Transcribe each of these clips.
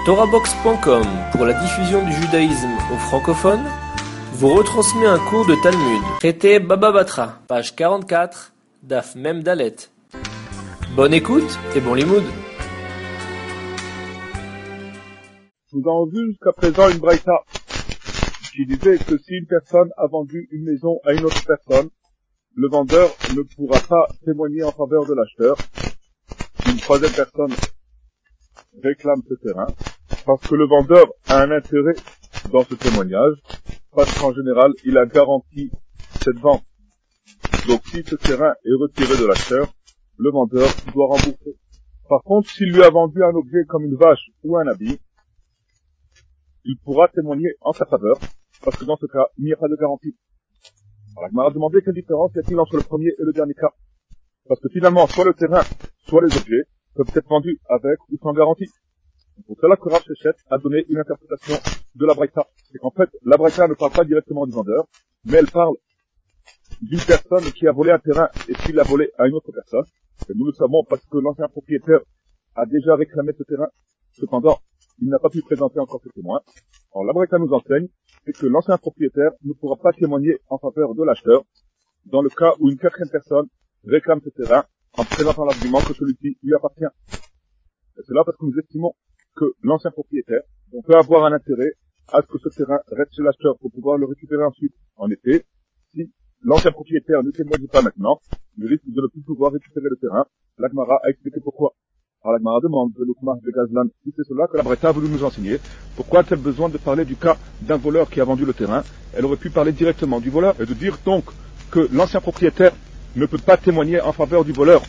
TorahBox.com, pour la diffusion du judaïsme aux francophones, vous retransmet un cours de Talmud. Traité Baba Batra, page 44, Daf Mem Dalet. Bonne écoute et bon limoud. Nous avons vu jusqu'à présent une braïta qui disait que si une personne a vendu une maison à une autre personne, le vendeur ne pourra pas témoigner en faveur de l'acheteur. Une troisième personne réclame ce terrain parce que le vendeur a un intérêt dans ce témoignage, parce qu'en général, il a garanti cette vente. Donc si ce terrain est retiré de l'acheteur, le vendeur doit rembourser. Par contre, s'il lui a vendu un objet comme une vache ou un habit, il pourra témoigner en sa faveur, parce que dans ce cas, il n'y a pas de garantie. Alors, il m'a demandé quelle différence y a-t-il entre le premier et le dernier cas. Parce que finalement, soit le terrain, soit les objets peuvent être vendus avec ou sans garantie. C'est pour cela que Rav Shechet a donné une interprétation de la braïta. C'est qu'en fait, la braïta ne parle pas directement du vendeur, mais elle parle d'une personne qui a volé un terrain et qui l'a volé à une autre personne. Et nous le savons parce que l'ancien propriétaire a déjà réclamé ce terrain. Cependant, il n'a pas pu présenter encore ce témoin. Alors, la braïta nous enseigne, c'est que l'ancien propriétaire ne pourra pas témoigner en faveur de l'acheteur dans le cas où une quatrième personne réclame ce terrain en présentant l'argument que celui-ci lui appartient. Et c'est là parce que nous estimons que l'ancien propriétaire, on peut avoir un intérêt à ce que ce terrain reste chez l'acheteur pour pouvoir le récupérer ensuite. En effet, si l'ancien propriétaire ne témoigne pas maintenant, il risque de ne plus pouvoir récupérer le terrain. L'Agmara a expliqué pourquoi. Alors l'Agmara demande de l'Oukmar de Gazlan si c'est cela que la braïta a voulu nous enseigner. Pourquoi a-t-elle besoin de parler du cas d'un voleur qui a vendu le terrain? Elle aurait pu parler directement du voleur et de dire donc que l'ancien propriétaire ne peut pas témoigner en faveur du voleur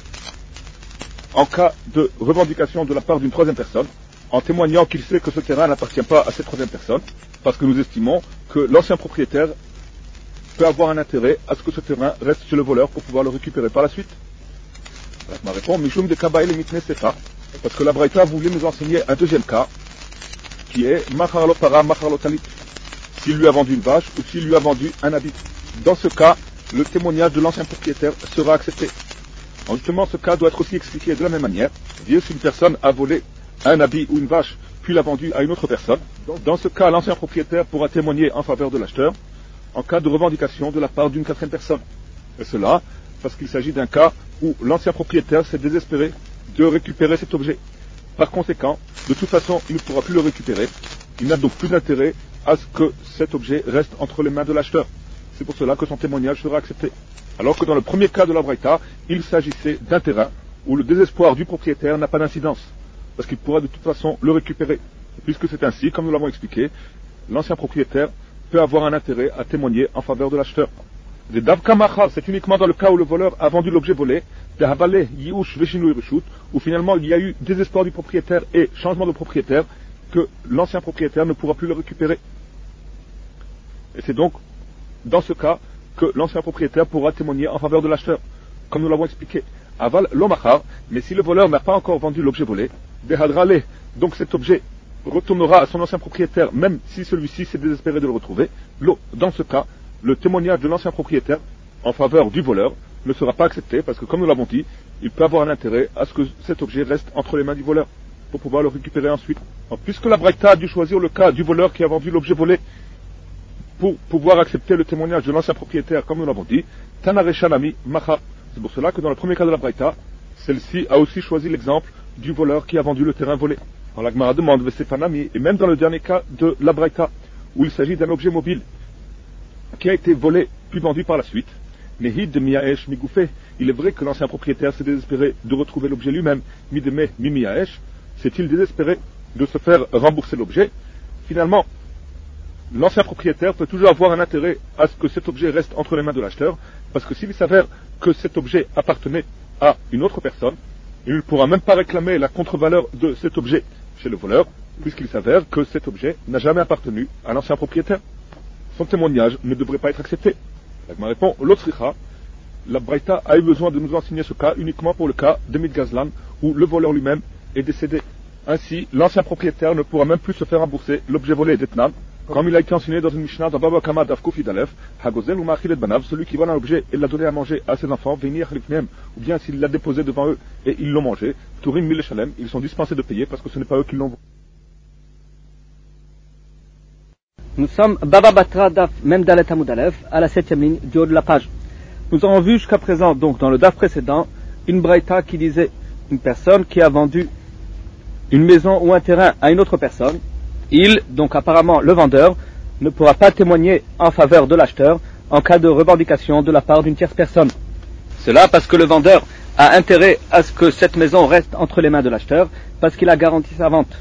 en cas de revendication de la part d'une troisième personne, en témoignant qu'il sait que ce terrain n'appartient pas à cette troisième personne, parce que nous estimons que l'ancien propriétaire peut avoir un intérêt à ce que ce terrain reste chez le voleur pour pouvoir le récupérer par la suite. Ma réponse, Mishum de Kabaïl et Mitne Sefa, parce que la braïta voulait nous enseigner un deuxième cas, qui est Macharlo Para, Macharlo Talit, s'il lui a vendu une vache ou s'il lui a vendu un habit. Dans ce cas, le témoignage de l'ancien propriétaire sera accepté. Alors justement, ce cas doit être aussi expliqué de la même manière. C'est-à-dire, si une personne a volé un habit ou une vache, puis l'a vendu à une autre personne, dans ce cas, l'ancien propriétaire pourra témoigner en faveur de l'acheteur, en cas de revendication de la part d'une quatrième personne. Et cela, parce qu'il s'agit d'un cas où l'ancien propriétaire s'est désespéré de récupérer cet objet. Par conséquent, de toute façon, il ne pourra plus le récupérer. Il n'a donc plus d'intérêt à ce que cet objet reste entre les mains de l'acheteur. C'est pour cela que son témoignage sera accepté. Alors que dans le premier cas de la braïta, il s'agissait d'un terrain où le désespoir du propriétaire n'a pas d'incidence, parce qu'il pourra de toute façon le récupérer. Et puisque c'est ainsi, comme nous l'avons expliqué, l'ancien propriétaire peut avoir un intérêt à témoigner en faveur de l'acheteur. Des davka machar, c'est uniquement dans le cas où le voleur a vendu l'objet volé, des habale yiush veshinu irishut, où finalement il y a eu désespoir du propriétaire et changement de propriétaire, que l'ancien propriétaire ne pourra plus le récupérer. Et c'est donc dans ce cas que l'ancien propriétaire pourra témoigner en faveur de l'acheteur, comme nous l'avons expliqué. Aval l'omachar, mais si le voleur n'a pas encore vendu l'objet volé, des hadrale, donc cet objet retournera à son ancien propriétaire, même si celui-ci s'est désespéré de le retrouver. Dans ce cas, le témoignage de l'ancien propriétaire en faveur du voleur ne sera pas accepté, parce que comme nous l'avons dit, il peut avoir un intérêt à ce que cet objet reste entre les mains du voleur, pour pouvoir le récupérer ensuite. Alors, puisque la braïta a dû choisir le cas du voleur qui a vendu l'objet volé, pour pouvoir accepter le témoignage de l'ancien propriétaire, comme nous l'avons dit, Tanareshanami Macha. C'est pour cela que dans le premier cas de la braïta, celle-ci a aussi choisi l'exemple du voleur qui a vendu le terrain volé. Alors la Gemara demande Vesefanami, et même dans le dernier cas de la braïta, où il s'agit d'un objet mobile qui a été volé puis vendu par la suite, Nehid de Miaesh Migoufé, il est vrai que l'ancien propriétaire s'est désespéré de retrouver l'objet lui-même, Mideme Mimiaesh, s'est-il désespéré de se faire rembourser l'objet. Finalement, l'ancien propriétaire peut toujours avoir un intérêt à ce que cet objet reste entre les mains de l'acheteur, parce que s'il s'avère que cet objet appartenait à une autre personne, il ne pourra même pas réclamer la contre-valeur de cet objet chez le voleur, puisqu'il s'avère que cet objet n'a jamais appartenu à l'ancien propriétaire. Son témoignage ne devrait pas être accepté. La répond, l'autre la braïta a eu besoin de nous enseigner ce cas uniquement pour le cas de Midgazlan, où le voleur lui-même est décédé. Ainsi, l'ancien propriétaire ne pourra même plus se faire rembourser l'objet volé d'Etnan, comme il a été enseigné dans une Mishnah dans Baba Kama Dafkouf Idalef, Hagozel ou Machil et Banav, celui qui vole un objet et l'a donné à manger à ses enfants, venir même, ou bien s'il l'a déposé devant eux et ils l'ont mangé, Tourim Mil Shalem, ils sont dispensés de payer parce que ce n'est pas eux qui l'ont. Nous sommes Baba Batra Daf Mem Dalet Amud Aleph à la 7e ligne du haut de la page. Nous avons vu jusqu'à présent, donc dans le Daf précédent, une braïta qui disait une personne qui a vendu une maison ou un terrain à une autre personne. Il, donc apparemment le vendeur, ne pourra pas témoigner en faveur de l'acheteur en cas de revendication de la part d'une tierce personne. Cela parce que le vendeur a intérêt à ce que cette maison reste entre les mains de l'acheteur parce qu'il a garanti sa vente.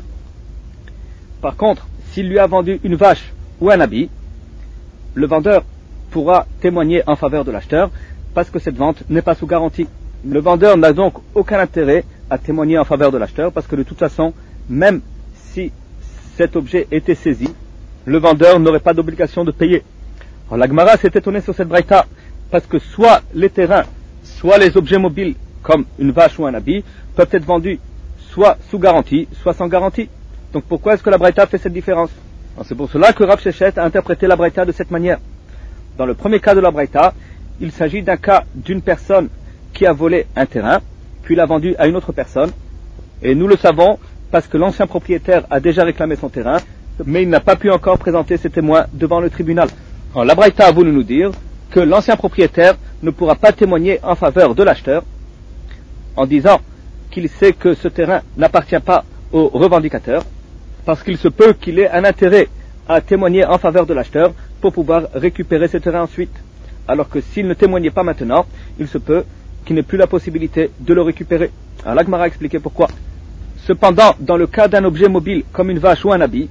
Par contre, s'il lui a vendu une vache ou un habit, le vendeur pourra témoigner en faveur de l'acheteur parce que cette vente n'est pas sous garantie. Le vendeur n'a donc aucun intérêt à témoigner en faveur de l'acheteur parce que de toute façon, même si cet objet était saisi, le vendeur n'aurait pas d'obligation de payer. Alors la Gemara s'est étonnée sur cette braïta parce que soit les terrains, soit les objets mobiles comme une vache ou un habit peuvent être vendus soit sous garantie, soit sans garantie. Donc pourquoi est-ce que la braïta fait cette différence? Alors c'est pour cela que Rav Sheshet a interprété la braïta de cette manière. Dans le premier cas de la braïta, il s'agit d'un cas d'une personne qui a volé un terrain, puis l'a vendu à une autre personne, et nous le savons parce que l'ancien propriétaire a déjà réclamé son terrain, mais il n'a pas pu encore présenter ses témoins devant le tribunal. Alors la braïta a voulu nous dire que l'ancien propriétaire ne pourra pas témoigner en faveur de l'acheteur en disant qu'il sait que ce terrain n'appartient pas au revendicateur, parce qu'il se peut qu'il ait un intérêt à témoigner en faveur de l'acheteur pour pouvoir récupérer ce terrain ensuite. Alors que s'il ne témoignait pas maintenant, il se peut qu'il n'ait plus la possibilité de le récupérer. Alors la Gemara a expliqué pourquoi. Cependant, dans le cas d'un objet mobile comme une vache ou un habit,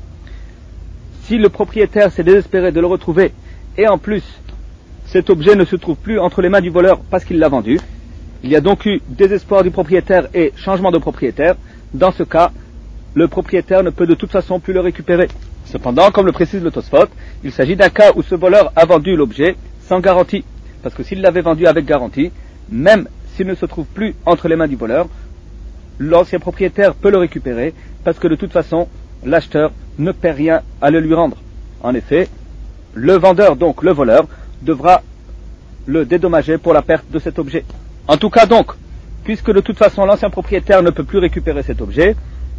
si le propriétaire s'est désespéré de le retrouver et en plus cet objet ne se trouve plus entre les mains du voleur parce qu'il l'a vendu, il y a donc eu désespoir du propriétaire et changement de propriétaire. Dans ce cas, le propriétaire ne peut de toute façon plus le récupérer. Cependant, comme le précise le Tosfot, il s'agit d'un cas où ce voleur a vendu l'objet sans garantie. Parce que s'il l'avait vendu avec garantie, même s'il ne se trouve plus entre les mains du voleur, l'ancien propriétaire peut le récupérer parce que de toute façon, l'acheteur ne perd rien à le lui rendre. En effet, le vendeur, donc le voleur, devra le dédommager pour la perte de cet objet. En tout cas donc, puisque de toute façon l'ancien propriétaire ne peut plus récupérer cet objet,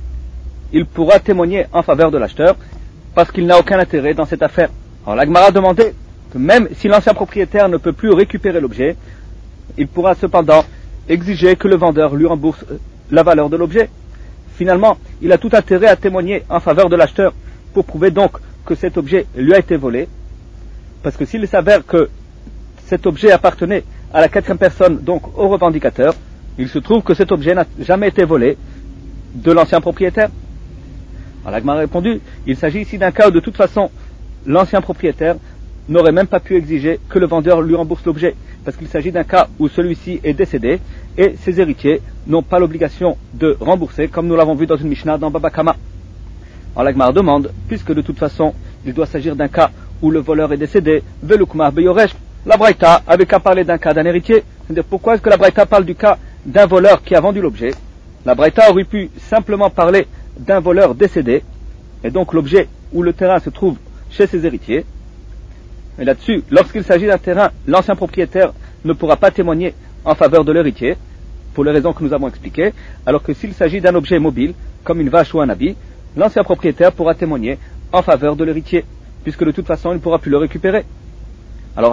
il pourra témoigner en faveur de l'acheteur parce qu'il n'a aucun intérêt dans cette affaire. Alors la Gemara a demandé que même si l'ancien propriétaire ne peut plus récupérer l'objet, il pourra cependant exiger que le vendeur lui rembourse la valeur de l'objet. Finalement, il a tout intérêt à témoigner en faveur de l'acheteur pour prouver donc que cet objet lui a été volé, parce que s'il s'avère que cet objet appartenait à la quatrième personne, donc au revendicateur, il se trouve que cet objet n'a jamais été volé de l'ancien propriétaire. Alors la Gemara a répondu, il s'agit ici d'un cas où de toute façon l'ancien propriétaire n'aurait même pas pu exiger que le vendeur lui rembourse l'objet, parce qu'il s'agit d'un cas où celui-ci est décédé et ses héritiers n'ont pas l'obligation de rembourser, comme nous l'avons vu dans une Mishnah dans Baba Kama. Alors la Gemara demande, puisque de toute façon il doit s'agir d'un cas où le voleur est décédé, Velukma Beyoresh, la Braïta avait qu'à parler d'un cas d'un héritier. C'est-à-dire pourquoi est-ce que la Braïta parle du cas d'un voleur qui a vendu l'objet? La Braïta aurait pu simplement parler d'un voleur décédé, et donc l'objet ou le terrain se trouve chez ses héritiers. Et là-dessus, lorsqu'il s'agit d'un terrain, l'ancien propriétaire ne pourra pas témoigner en faveur de l'héritier, pour les raisons que nous avons expliquées, alors que s'il s'agit d'un objet mobile, comme une vache ou un habit, l'ancien propriétaire pourra témoigner en faveur de l'héritier, puisque de toute façon il ne pourra plus le récupérer. Alors,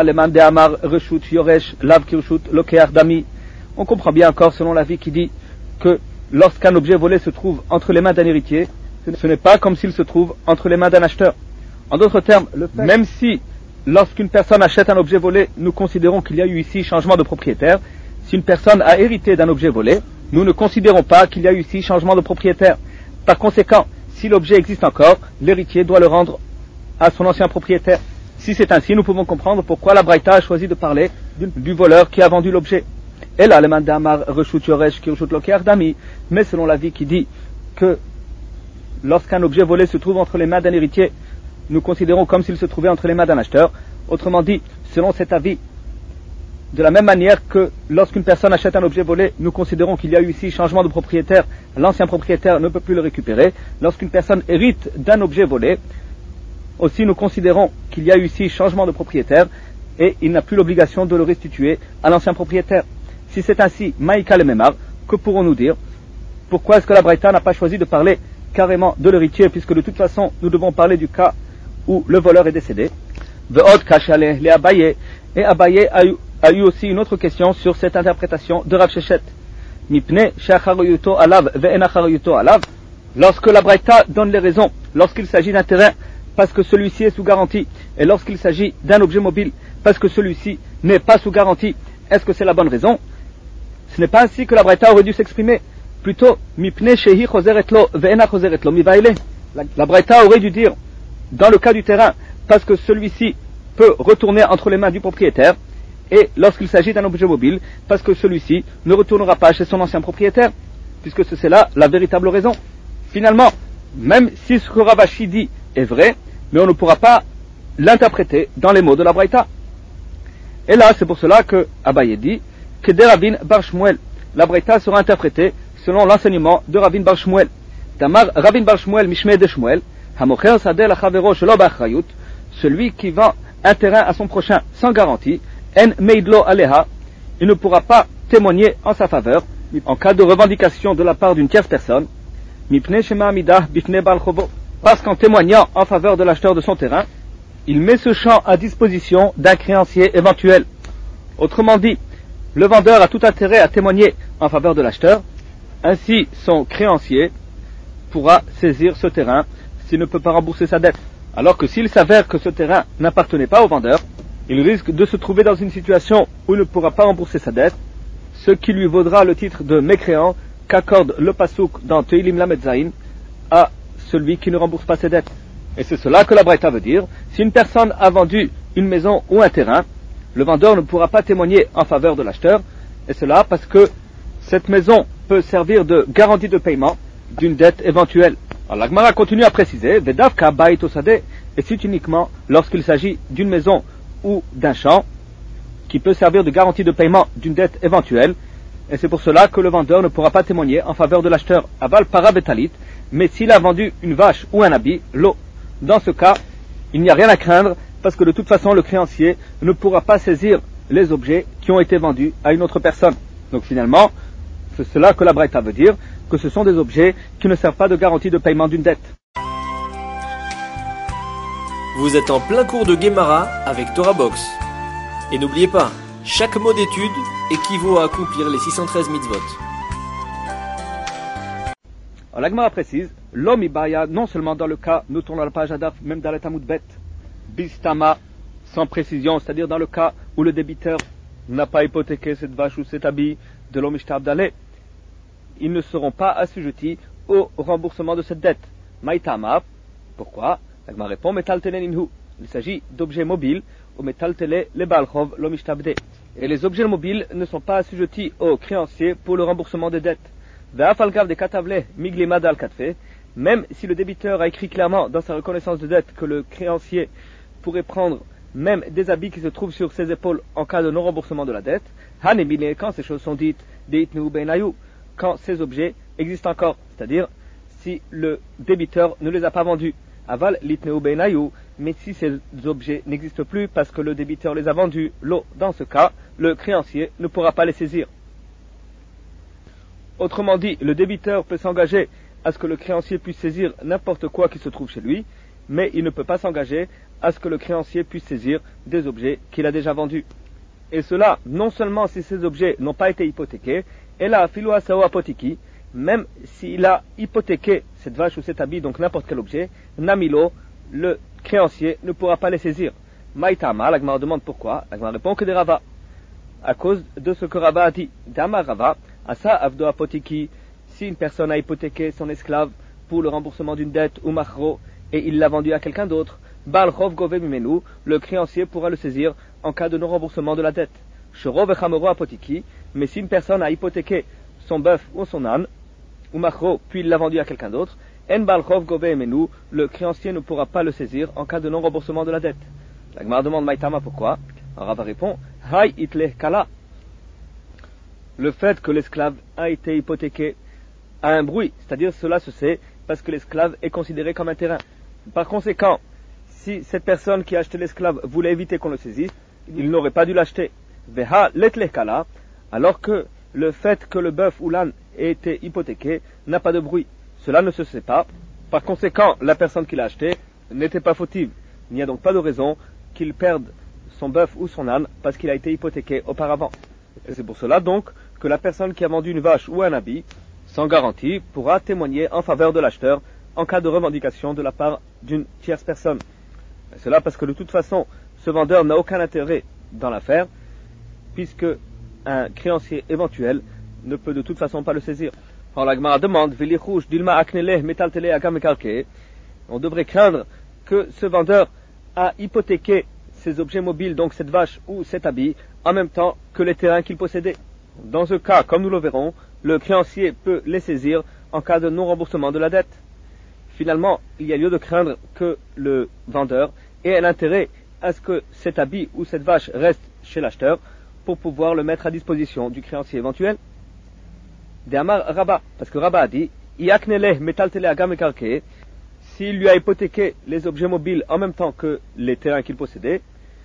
on comprend bien encore selon l'avis qui dit que lorsqu'un objet volé se trouve entre les mains d'un héritier, ce n'est pas comme s'il se trouve entre les mains d'un acheteur. En d'autres termes, même si lorsqu'une personne achète un objet volé, nous considérons qu'il y a eu ici changement de propriétaire, si une personne a hérité d'un objet volé, nous ne considérons pas qu'il y a eu ici changement de propriétaire. Par conséquent, si l'objet existe encore, l'héritier doit le rendre à son ancien propriétaire. Si c'est ainsi, nous pouvons comprendre pourquoi la Braïta a choisi de parler du voleur qui a vendu l'objet. Et là, mais selon l'avis qui dit que lorsqu'un objet volé se trouve entre les mains d'un héritier, nous considérons comme s'il se trouvait entre les mains d'un acheteur. Autrement dit, selon cet avis, de la même manière que lorsqu'une personne achète un objet volé, nous considérons qu'il y a eu ici changement de propriétaire, l'ancien propriétaire ne peut plus le récupérer. Lorsqu'une personne hérite d'un objet volé, aussi nous considérons qu'il y a eu ici changement de propriétaire et il n'a plus l'obligation de le restituer à l'ancien propriétaire. Si c'est ainsi, Maïka le Memar, que pourrons-nous dire? Pourquoi est-ce que la Braïta n'a pas choisi de parler carrément de l'héritier, puisque de toute façon nous devons parler du cas où le voleur est décédé. Ve'od kashale le Abaye, et Abaye a eu aussi une autre question sur cette interprétation de Rav Shechet. Mipne she'acharuyuto alav ve'en acharuyuto alav. Lorsque la Braïta donne les raisons, lorsqu'il s'agit d'un terrain, parce que celui-ci est sous garantie, et lorsqu'il s'agit d'un objet mobile, parce que celui-ci n'est pas sous garantie, est-ce que c'est la bonne raison? Ce n'est pas ainsi que la Braïta aurait dû s'exprimer. Plutôt, mipne shehi choseret lo ve'ena choseret lo mivaile. La Braïta aurait dû dire, dans le cas du terrain, parce que celui-ci peut retourner entre les mains du propriétaire, et lorsqu'il s'agit d'un objet mobile, parce que celui-ci ne retournera pas chez son ancien propriétaire, puisque c'est là la véritable raison. Finalement, même si ce que Rav Ashi dit est vrai, mais on ne pourra pas l'interpréter dans les mots de la Braïta. Et là, c'est pour cela que Abaye dit que de Ravin Bar Shmuel, la Braïta sera interprétée selon l'enseignement de Ravin Bar Shmuel. Tamar Ravin Bar Shmuel Mishmei de Shmuel, Hamocher Sadeh Lachavero Shelo B'Achrayut, celui qui vend un terrain à son prochain sans garantie, En Meidlo Aleha, il ne pourra pas témoigner en sa faveur en cas de revendication de la part d'une tierce personne, Mipne Shema Amidah Bifne Bal Chovo, parce qu'en témoignant en faveur de l'acheteur de son terrain, il met ce champ à disposition d'un créancier éventuel. Autrement dit, le vendeur a tout intérêt à témoigner en faveur de l'acheteur, ainsi son créancier pourra saisir ce terrain s'il ne peut pas rembourser sa dette. Alors que s'il s'avère que ce terrain n'appartenait pas au vendeur, il risque de se trouver dans une situation où il ne pourra pas rembourser sa dette, ce qui lui vaudra le titre de mécréant qu'accorde le Pasuk dans Teilim Lamed Zayin à celui qui ne rembourse pas ses dettes. Et c'est cela que la Braïta veut dire. Si une personne a vendu une maison ou un terrain, le vendeur ne pourra pas témoigner en faveur de l'acheteur, et cela parce que cette maison peut servir de garantie de paiement d'une dette éventuelle. Alors la Gemara continue à préciser, Vedavka Bait Osade, et c'est uniquement lorsqu'il s'agit d'une maison ou d'un champ qui peut servir de garantie de paiement d'une dette éventuelle, et c'est pour cela que le vendeur ne pourra pas témoigner en faveur de l'acheteur. Aval Parabetalit, mais s'il a vendu une vache ou un habit, l'eau. Dans ce cas, il n'y a rien à craindre, parce que de toute façon, le créancier ne pourra pas saisir les objets qui ont été vendus à une autre personne. Donc finalement, c'est cela que la Braïta veut dire, que ce sont des objets qui ne servent pas de garantie de paiement d'une dette. Vous êtes en plein cours de Gemara avec Torah Box. Et n'oubliez pas, chaque mot d'étude équivaut à accomplir les 613 mitzvot. Alors la Gemara précise, l'homme ibaya, non seulement dans le cas, nous tournons la page Adaf, même dans l'état Moudbet, bistama, sans précision, c'est-à-dire dans le cas où le débiteur n'a pas hypothéqué cette vache ou cet habit de l'homme ishtabdalé, ils ne seront pas assujettis au remboursement de cette dette. Maïtama, pourquoi? La Gemara répond, metaltele ninhu. Il s'agit d'objets mobiles, ou metaltele le balchov l'homme ishtabdé. Et les objets mobiles ne sont pas assujettis au créancier pour le remboursement des dettes. Même si le débiteur a écrit clairement dans sa reconnaissance de dette que le créancier pourrait prendre même des habits qui se trouvent sur ses épaules en cas de non-remboursement de la dette, quand ces choses sont dites, quand ces objets existent encore, c'est-à-dire si le débiteur ne les a pas vendus. Aval litneu benayu, mais si ces objets n'existent plus parce que le débiteur les a vendus, dans ce cas, le créancier ne pourra pas les saisir. Autrement dit, le débiteur peut s'engager à ce que le créancier puisse saisir n'importe quoi qui se trouve chez lui, mais il ne peut pas s'engager à ce que le créancier puisse saisir des objets qu'il a déjà vendus. Et cela, non seulement si ces objets n'ont pas été hypothéqués, et là, philo asao apotiki, même s'il a hypothéqué cette vache ou cet habit, donc n'importe quel objet, namilo, le créancier ne pourra pas les saisir. Maïtama, la Gemara demande pourquoi, la Gemara répond que des Rava, à cause de ce que Rava a dit. Dama Rava, asa avdo apotiki, si une personne a hypothéqué son esclave pour le remboursement d'une dette ou machro, et il l'a vendu à quelqu'un d'autre, Baal Chov Gove Mimenu, le créancier pourra le saisir en cas de non-remboursement de la dette. Shoro Vechamoro Apotiki, mais si une personne a hypothéqué son bœuf ou son âne, ou machro, puis il l'a vendu à quelqu'un d'autre, En Baal Chov Gove Mimenu, le créancier ne pourra pas le saisir en cas de non-remboursement de la dette. La Gemara demande Maïtama pourquoi. Rava répond, Hay itleh kala. Le fait que l'esclave a été hypothéqué a un bruit, c'est-à-dire cela se sait parce que l'esclave est considéré comme un terrain. Par conséquent, si cette personne qui a acheté l'esclave voulait éviter qu'on le saisisse, il n'aurait pas dû l'acheter. Veha letleh kala, alors que le fait que le bœuf ou l'âne ait été hypothéqué n'a pas de bruit. Cela ne se sait pas. Par conséquent, la personne qui l'a acheté n'était pas fautive. Il n'y a donc pas de raison qu'il perde son bœuf ou son âne parce qu'il a été hypothéqué auparavant. Et c'est pour cela donc que la personne qui a vendu une vache ou un habit, sans garantie, pourra témoigner en faveur de l'acheteur en cas de revendication de la part d'une tierce personne. Et cela parce que de toute façon, ce vendeur n'a aucun intérêt dans l'affaire, puisque un créancier éventuel ne peut de toute façon pas le saisir. Alors la Gemara demande, on devrait craindre que ce vendeur a hypothéqué ses objets mobiles, donc cette vache ou cet habit, en même temps que les terrains qu'il possédait. Dans ce cas, comme nous le verrons, le créancier peut les saisir en cas de non-remboursement de la dette. Finalement, il y a lieu de craindre que le vendeur ait l'intérêt à ce que cet habit ou cette vache reste chez l'acheteur pour pouvoir le mettre à disposition du créancier éventuel. D'Amar Rabba, parce que Rabba a dit, s'il lui a hypothéqué les objets mobiles en même temps que les terrains qu'il possédait,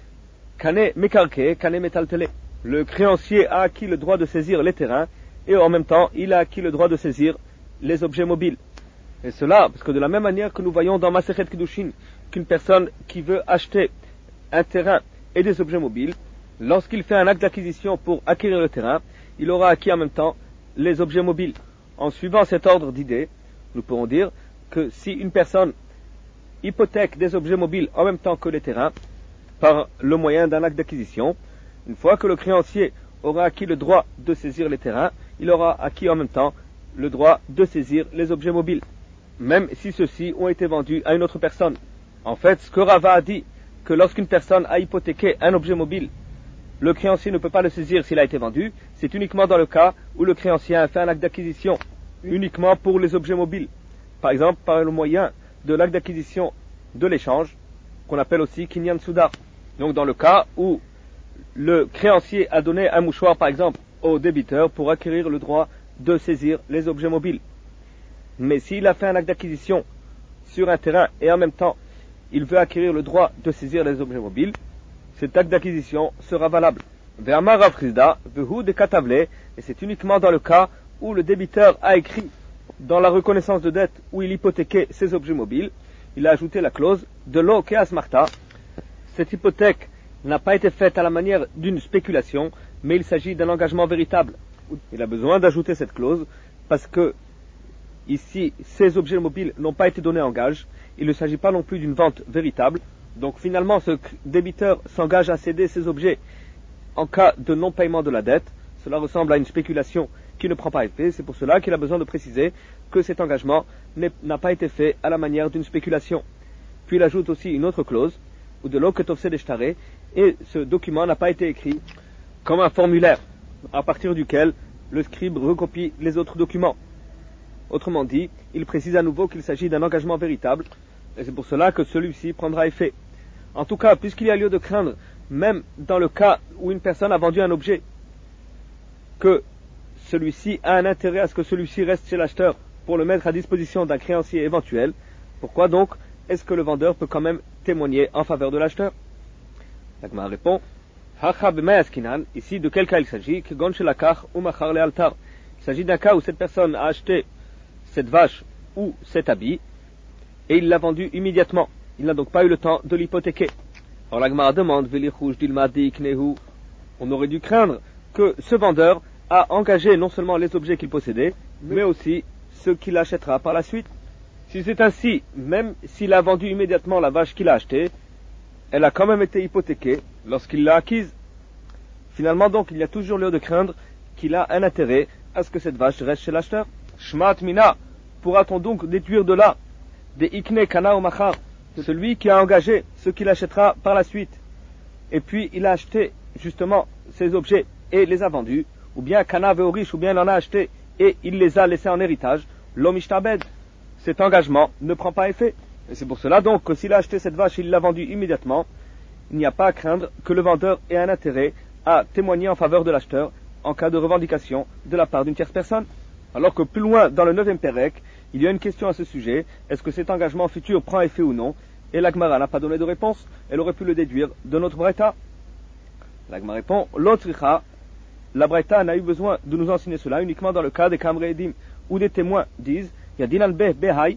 le créancier a acquis le droit de saisir les terrains et en même temps il a acquis le droit de saisir les objets mobiles. Et cela, parce que de la même manière que nous voyons dans Masechet Kiddushin, qu'une personne qui veut acheter un terrain et des objets mobiles, lorsqu'il fait un acte d'acquisition pour acquérir le terrain, il aura acquis en même temps les objets mobiles. En suivant cet ordre d'idées, nous pourrons dire que si une personne hypothèque des objets mobiles en même temps que les terrains, par le moyen d'un acte d'acquisition, une fois que le créancier aura acquis le droit de saisir les terrains, il aura acquis en même temps le droit de saisir les objets mobiles, même si ceux-ci ont été vendus à une autre personne. En fait, ce que Rava a dit, que lorsqu'une personne a hypothéqué un objet mobile, le créancier ne peut pas le saisir s'il a été vendu, c'est uniquement dans le cas où le créancier a fait un acte d'acquisition, uniquement pour les objets mobiles. Par exemple, par le moyen de l'acte d'acquisition de l'échange, qu'on appelle aussi Kinyan Soudar. Donc dans le cas où le créancier a donné un mouchoir, par exemple, au débiteur pour acquérir le droit de saisir les objets mobiles. Mais s'il a fait un acte d'acquisition sur un terrain et en même temps il veut acquérir le droit de saisir les objets mobiles, cet acte d'acquisition sera valable. Ve'amar Rav Chizda, vehu de katavle, et c'est uniquement dans le cas où le débiteur a écrit dans la reconnaissance de dette où il hypothéquait ses objets mobiles, il a ajouté la clause de lo keas marta. Cette hypothèque n'a pas été faite à la manière d'une spéculation, mais il s'agit d'un engagement véritable. Il a besoin d'ajouter cette clause parce que ici, ces objets mobiles n'ont pas été donnés en gage. Il ne s'agit pas non plus d'une vente véritable. Donc finalement, ce débiteur s'engage à céder ces objets en cas de non-paiement de la dette. Cela ressemble à une spéculation qui ne prend pas effet. C'est pour cela qu'il a besoin de préciser que cet engagement n'a pas été fait à la manière d'une spéculation. Puis il ajoute aussi une autre clause, ou de l'oketofse deshtare, et ce document n'a pas été écrit comme un formulaire, à partir duquel le scribe recopie les autres documents. Autrement dit, il précise à nouveau qu'il s'agit d'un engagement véritable, et c'est pour cela que celui-ci prendra effet. En tout cas, puisqu'il y a lieu de craindre, même dans le cas où une personne a vendu un objet, que celui-ci a un intérêt à ce que celui-ci reste chez l'acheteur pour le mettre à disposition d'un créancier éventuel, pourquoi donc est-ce que le vendeur peut quand même témoigner en faveur de l'acheteur? La Gemara répond, ici de quel cas il s'agit? Il s'agit d'un cas où cette personne a acheté cette vache ou cet habit et il l'a vendu immédiatement. Il n'a donc pas eu le temps de l'hypothéquer. Alors la Gemara demande, on aurait dû craindre que ce vendeur a engagé non seulement les objets qu'il possédait, mais aussi ceux qu'il achètera par la suite. Si c'est ainsi, même s'il a vendu immédiatement la vache qu'il a achetée, elle a quand même été hypothéquée lorsqu'il l'a acquise. Finalement donc, il y a toujours lieu de craindre qu'il a un intérêt à ce que cette vache reste chez l'acheteur. Shmat mina, pourra-t-on donc déduire de là des ikne kana ou machar, celui qui a engagé ce qu'il achètera par la suite, et puis il a acheté justement ces objets et les a vendus, ou bien kana veorish, ou bien il en a acheté et il les a laissés en héritage, l'homme ishtabed, cet engagement ne prend pas effet. Et c'est pour cela donc que s'il a acheté cette vache et il l'a vendue immédiatement, il n'y a pas à craindre que le vendeur ait un intérêt à témoigner en faveur de l'acheteur en cas de revendication de la part d'une tierce personne. Alors que plus loin dans le 9e Pérec, il y a une question à ce sujet, est-ce que cet engagement futur prend effet ou non? Et la Gemara n'a pas donné de réponse, elle aurait pu le déduire de notre Braïta. La Gemara répond, l'autricha, la Braïta n'a eu besoin de nous enseigner cela uniquement dans le cas des Kamre Edim, où des témoins disent, Yadin al-Beh Behai,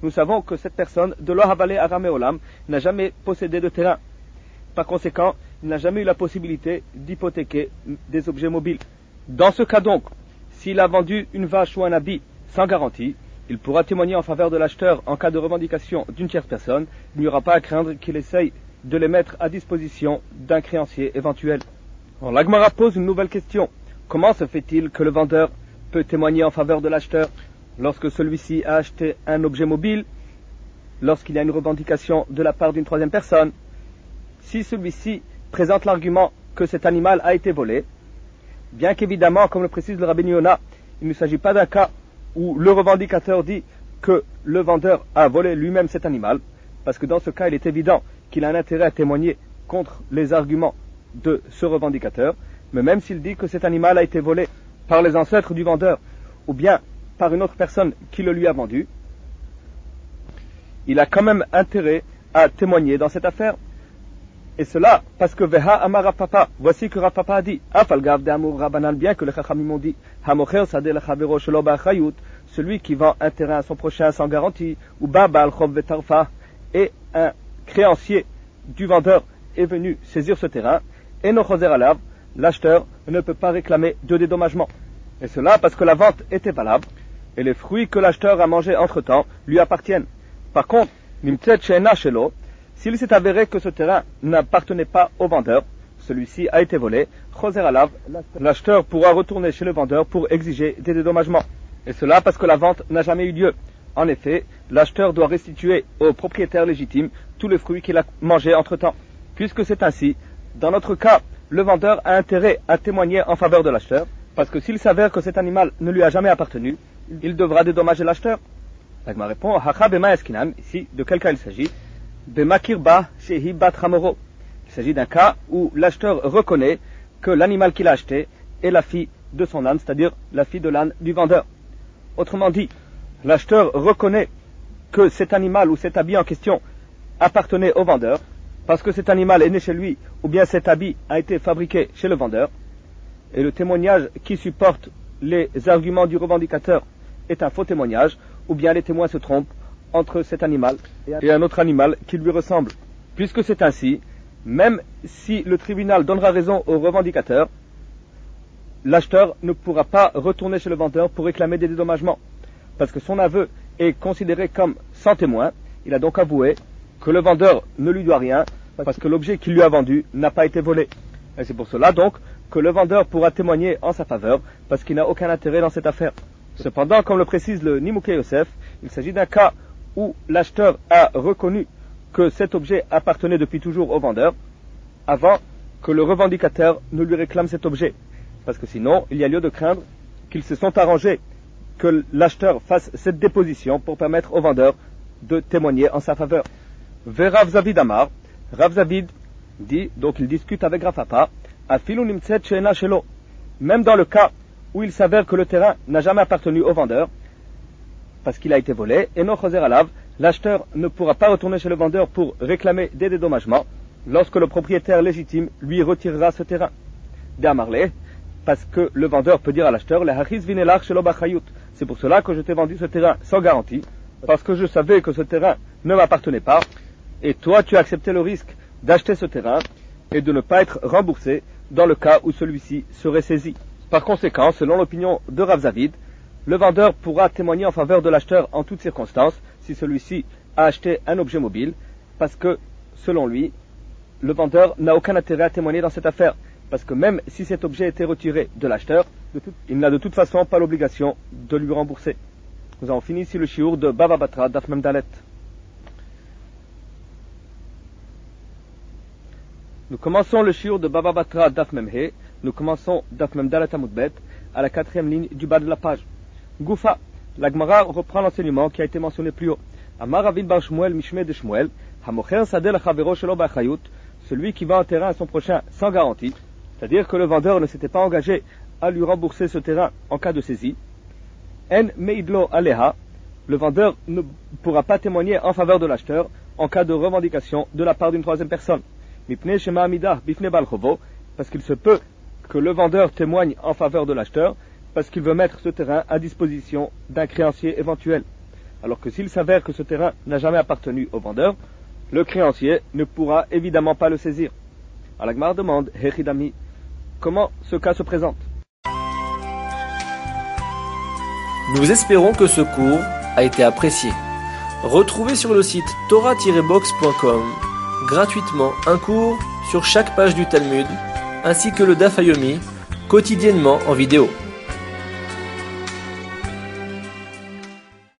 nous savons que cette personne, de l'Ohabalé Aram Olam, n'a jamais possédé de terrain. Par conséquent, il n'a jamais eu la possibilité d'hypothéquer des objets mobiles. Dans ce cas donc, s'il a vendu une vache ou un habit sans garantie, il pourra témoigner en faveur de l'acheteur en cas de revendication d'une tierce personne. Il n'y aura pas à craindre qu'il essaye de les mettre à disposition d'un créancier éventuel. Alors, la Gemara pose une nouvelle question. Comment se fait-il que le vendeur peut témoigner en faveur de l'acheteur lorsque celui-ci a acheté un objet mobile, lorsqu'il y a une revendication de la part d'une troisième personne? Si celui-ci présente l'argument que cet animal a été volé, bien qu'évidemment, comme le précise le Rabbi Yonah, il ne s'agit pas d'un cas où le revendicateur dit que le vendeur a volé lui-même cet animal, parce que dans ce cas, il est évident qu'il a un intérêt à témoigner contre les arguments de ce revendicateur, mais même s'il dit que cet animal a été volé par les ancêtres du vendeur, ou bien par une autre personne qui le lui a vendu, il a quand même intérêt à témoigner dans cette affaire. Et cela parce que Veha Amar Rav Papa, voici que Rav Papa a dit, Afalgav de Amour Rabbanan, bien que les Chachamim ont dit, Hamocher Sadeh Lechavero Shelo Ba'achayut, celui qui vend un terrain à son prochain sans garantie, ou Babal Chov Vetarfa, et un créancier du vendeur est venu saisir ce terrain, et no Choser Alav, l'acheteur ne peut pas réclamer de dédommagement. Et cela parce que la vente était valable, et les fruits que l'acheteur a mangés entre-temps lui appartiennent. Par contre, Nimtzet She'ena Shelo, s'il s'est avéré que ce terrain n'appartenait pas au vendeur, celui-ci a été volé, Choser Alav, l'acheteur pourra retourner chez le vendeur pour exiger des dédommagements. Et cela parce que la vente n'a jamais eu lieu. En effet, l'acheteur doit restituer au propriétaire légitime tous les fruits qu'il a mangés entre-temps. Puisque c'est ainsi, dans notre cas, le vendeur a intérêt à témoigner en faveur de l'acheteur, parce que s'il s'avère que cet animal ne lui a jamais appartenu, il devra dédommager l'acheteur. L'Agma répond, Hacha bema eskinam, ici, de quel cas il s'agit? Bemakirba shehi bat chamoro. Il s'agit d'un cas où l'acheteur reconnaît que l'animal qu'il a acheté est la fille de son âne, c'est-à-dire la fille de l'âne du vendeur. Autrement dit, l'acheteur reconnaît que cet animal ou cet habit en question appartenait au vendeur, parce que cet animal est né chez lui, ou bien cet habit a été fabriqué chez le vendeur, et le témoignage qui supporte les arguments du revendicateur est un faux témoignage, ou bien les témoins se trompent entre cet animal et un autre animal qui lui ressemble. Puisque c'est ainsi, même si le tribunal donnera raison au revendicateur, l'acheteur ne pourra pas retourner chez le vendeur pour réclamer des dédommagements, parce que son aveu est considéré comme sans témoin. Il a donc avoué que le vendeur ne lui doit rien, parce que l'objet qu'il lui a vendu n'a pas été volé. Et c'est pour cela donc que le vendeur pourra témoigner en sa faveur, parce qu'il n'a aucun intérêt dans cette affaire. Cependant, comme le précise le Nimukei Yosef, il s'agit d'un cas où l'acheteur a reconnu que cet objet appartenait depuis toujours au vendeur, avant que le revendicateur ne lui réclame cet objet. Parce que sinon, il y a lieu de craindre qu'ils se sont arrangés que l'acheteur fasse cette déposition pour permettre au vendeur de témoigner en sa faveur. Vers Rav Zavid Amar, Rav Zavid dit, donc il discute avec Rav Papa, Afilu nimtzet she'ena shelo, même dans le cas où il s'avère que le terrain n'a jamais appartenu au vendeur, parce qu'il a été volé, et non choser alav, l'acheteur ne pourra pas retourner chez le vendeur pour réclamer des dédommagements lorsque le propriétaire légitime lui retirera ce terrain. D'Amarlé, parce que le vendeur peut dire à l'acheteur, c'est pour cela que je t'ai vendu ce terrain sans garantie, parce que je savais que ce terrain ne m'appartenait pas, et toi tu as accepté le risque d'acheter ce terrain et de ne pas être remboursé dans le cas où celui-ci serait saisi. Par conséquent, selon l'opinion de Rav Zavid, le vendeur pourra témoigner en faveur de l'acheteur en toutes circonstances si celui-ci a acheté un objet mobile, parce que, selon lui, le vendeur n'a aucun intérêt à témoigner dans cette affaire, parce que même si cet objet était retiré de l'acheteur, il n'a de toute façon pas l'obligation de lui rembourser. Nous avons fini ici le shiur de Baba Batra Daf Mem Dalet. Nous commençons le shiur de Baba Batra Daf Mem He, nous commençons Daf Mem Dalet Amud Bet, à la 4e ligne du bas de la page. Goufa, la Gemara reprend l'enseignement qui a été mentionné plus haut. Amar Ravin Bar Shmuel Mishmei de Shmuel, Hamocher Sadeh Lechavero Shelo Ba'achayut, celui qui vend un terrain à son prochain sans garantie, c'est-à-dire que le vendeur ne s'était pas engagé à lui rembourser ce terrain en cas de saisie. En Meidlo Aleha, le vendeur ne pourra pas témoigner en faveur de l'acheteur en cas de revendication de la part d'une troisième personne. Mipnei Shema Amidah Bifnei Bal Chovo, parce qu'il se peut que le vendeur témoigne en faveur de l'acheteur, parce qu'il veut mettre ce terrain à disposition d'un créancier éventuel. alors que s'il s'avère que ce terrain n'a jamais appartenu au vendeur, le créancier ne pourra évidemment pas le saisir. Alors la Gemara demande, Hechidami, comment ce cas se présente? Nous espérons que ce cours a été apprécié. Retrouvez sur le site torah-box.com gratuitement un cours sur chaque page du Talmud, ainsi que le Daf Yomi, quotidiennement en vidéo.